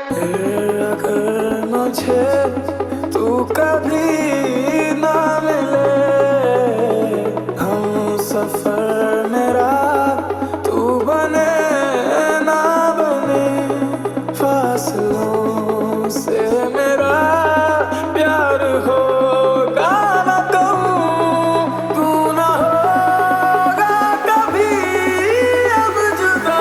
फिर अगर मुझे तू कभी ना मिले, हम सफर मेरा तू बने ना बने, फासलों से मेरा प्यार होगा ना कहूँ, तू ना होगा कभी अब जुदा।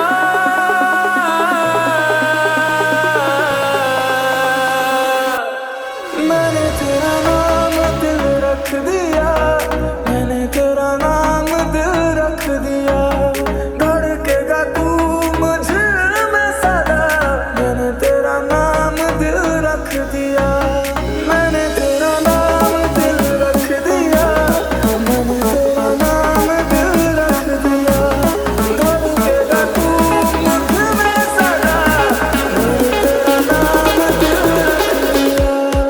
मैंने तेरा नाम दिल रख दिया, मैंने तेरा नाम दिल रख दिया, धड़केगा तू मुझ में सदा। मैंने तेरा नाम दिल रख दिया, मैंने तेरा नाम दिल रख दिया, मैंने तेरा नाम दिल रख दिया, धड़केगा तू मुझ में सदा। मैंने तेरा नाम दिल रख दिया।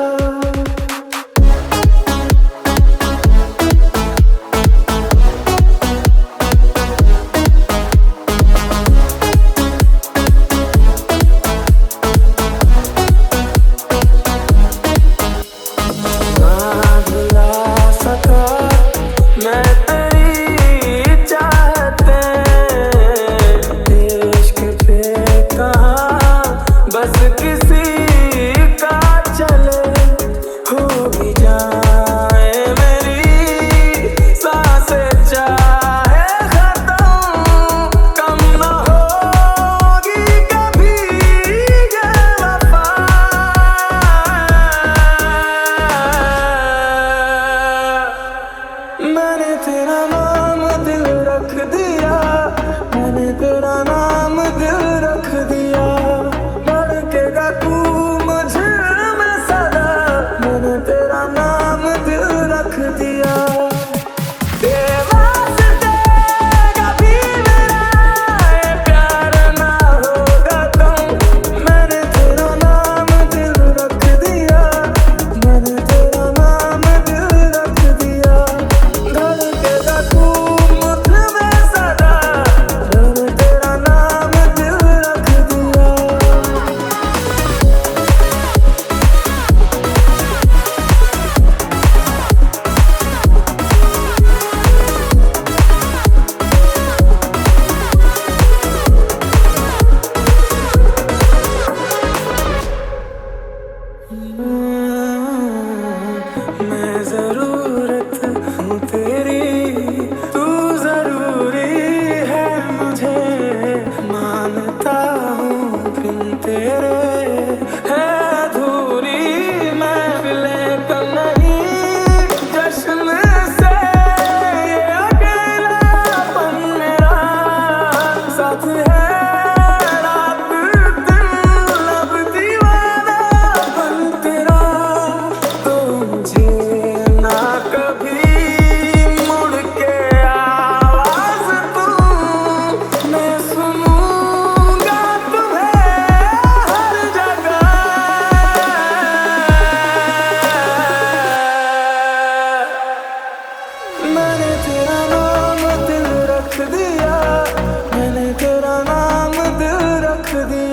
मैं तेरी चाहते इश्क पे कहाँ बस किसी का चले, हो भी जाए मेरी सांसें चाहे खत्म, कम न होगी कभी ये वफा। मैंने तेरा नाम दिल रख दिया, मैंने तेरा नाम दिल रख दिया, धड़केगा तू मुझ में सदा। मैंने तेरा नाम दिल रख दिया। बेवास्ते कभी मेरा ये प्यार ना होगा तुम, मैंने तेरा नाम दिल रख दिया, मैंने तेरा नाम दिल रख दिया, धड़केगा तू मुझ में सदा। मैंने तेरा नाम दिल रख दिया। मैं ज़रूरत हूँ तेरी, तू ज़रूरी है मुझे, मानता हूँ बिन तेरे है अधूरी महफ़िलें तो नहीं, जश्न से ये अकेलापन मेरा साथ है, रात दिन लब दीवानापन तेरा, तो मुझे ना कभी मुड़ के आवाज़ तू, मैं सुनूंगा तुम्हें हर जगह। मैंने तेरा नाम दिल रख दिया, मैंने तेरा नाम दिल रख दिया।